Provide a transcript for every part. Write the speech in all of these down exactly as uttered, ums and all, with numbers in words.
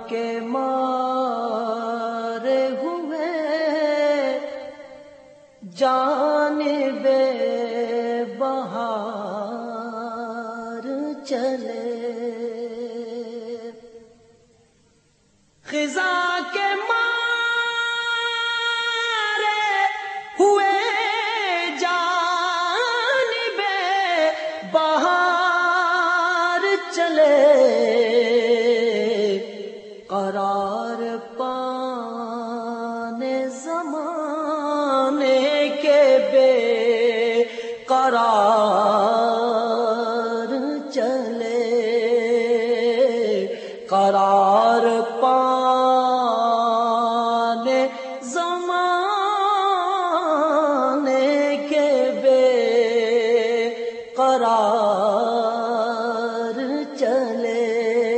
کے مارے ہوئے جانب بہار چلے، خزاں کے مارے ہوئے جانب بہار چلے، قرار پانے زمانے کے بے قرار چلے، قرار پانے زمانے کے بے قرار چلے،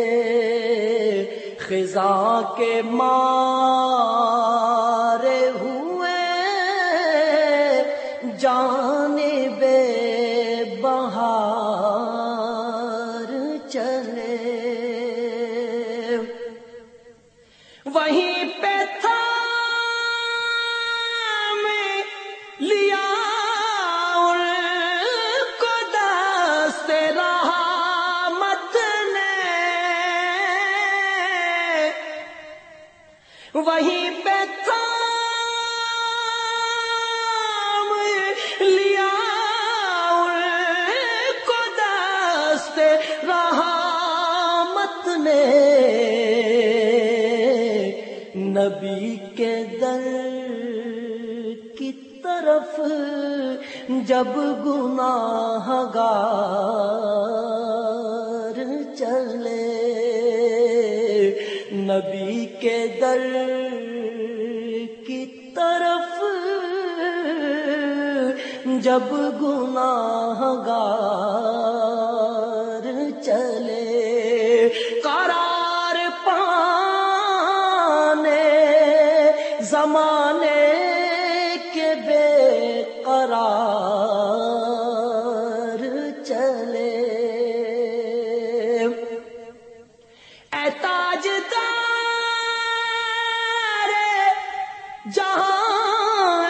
خزاں کے مارے ہوئے جانب بہار چلے، وہیں پہ تھام لیا ان کو دست رحمت نے، وہیں پہ تھام لیا ان کو دست رحمت نے، نبی کے در کی طرف جب گناہگار چلے، نبی کے در کی طرف جب گناہگار چلے، قرار پانے زمانے کے بے قرار چلے، اے تاجدار جہاں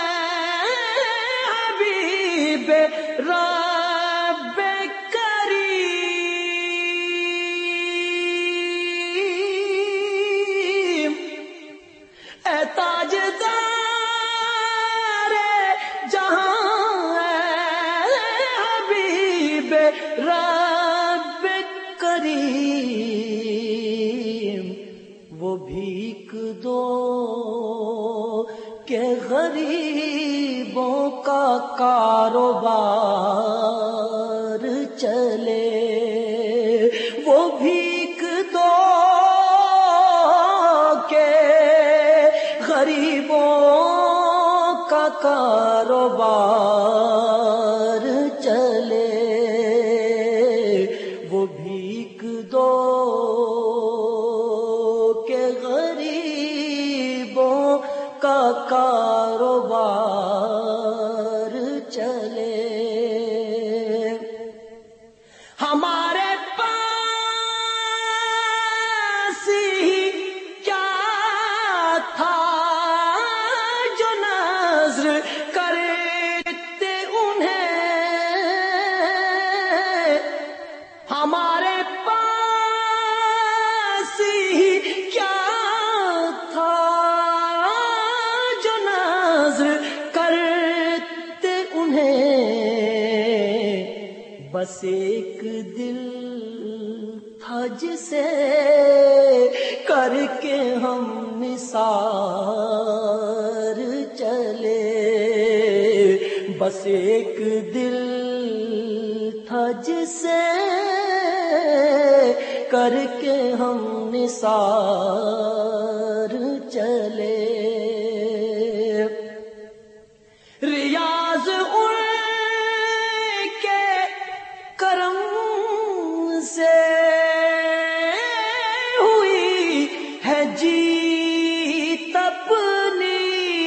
حبیب رب کریم، اے تاجدار جہاں حبیب رب کریم، وہ بھیک دو کہ غریبوں کا کاروبار چلے، وہ بھیک دو کہ غریبوں کا کاروبار چلے، وہ بھیک دو کہ غریبوں کا کاروبار چلے، ہمارے پاس ہی کیا تھا جو نظر کرتے انہیں، ہمارے پاس ہی کیا تھا جو نظر کرتے انہیں، بس ایک دل تھا جسے کر کے ہم نثار چلے، بس ایک دل تھا جسے کر کے ہم نثار چلے، ریاض ان کے کرم سے ہوئی ہے جیت اپنی،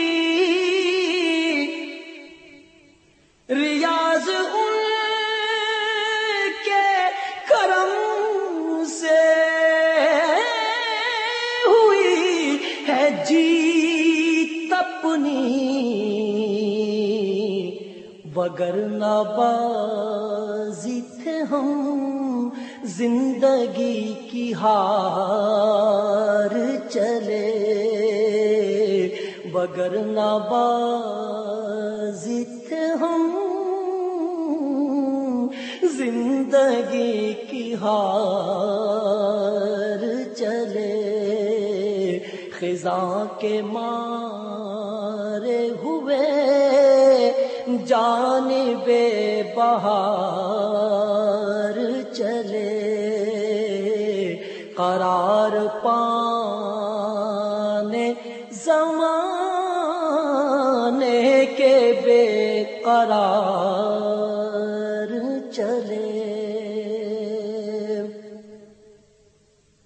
ریاض ان کے کرم سے جیت اپنی وگرنہ بازی تھے ہم زندگی کی ہار چلے، وگرنہ بازی تھے ہم زندگی کی ہار چلے، خزاں کے مارے ہوئے جانب بہار چلے، قرار پانے زمانے کے بے قرار